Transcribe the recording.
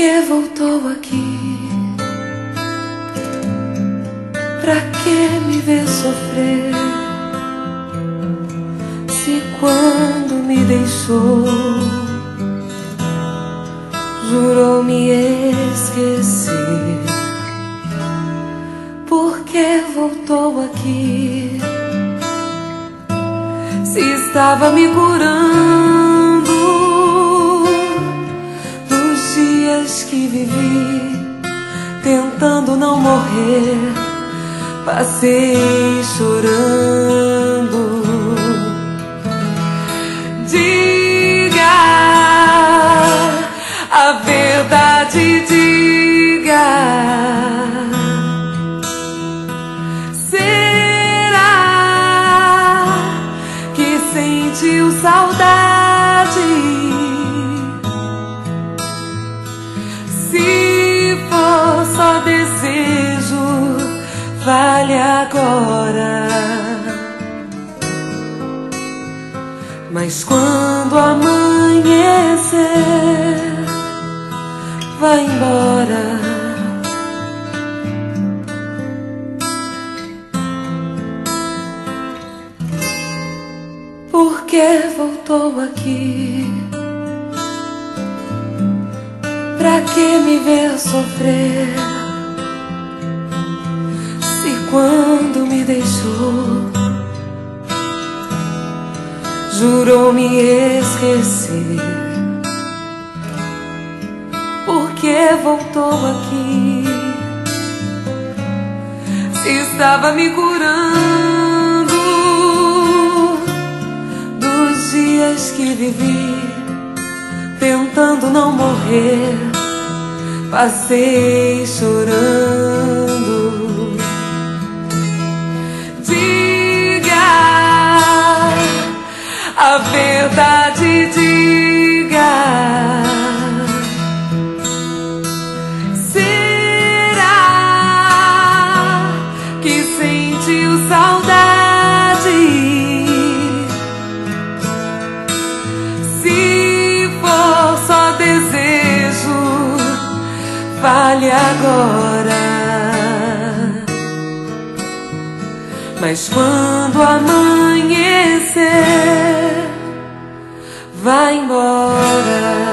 que voltou aqui? Pra que me ver sofrer? Se quando me deixou jurou me esquecer. Por que voltou aqui? Se estava me curando dos dias que vivi tentando não morrer, passei chorando. Diga a verdade, diga. Sentiu saudade? Se for só desejo, vale agora. Mas quando amanhecer, vai embora. Por que voltou aqui? Pra que me ver sofrer? Se quando me deixou jurou me esquecer. Por que voltou aqui? Se estava me curando dos dias que vivi tentando não morrer, passei chorando. Diga a verdade, diga. Será que sentiu saudade? Se for só desejo, vale agora. Mas quando amanhecer, vai embora.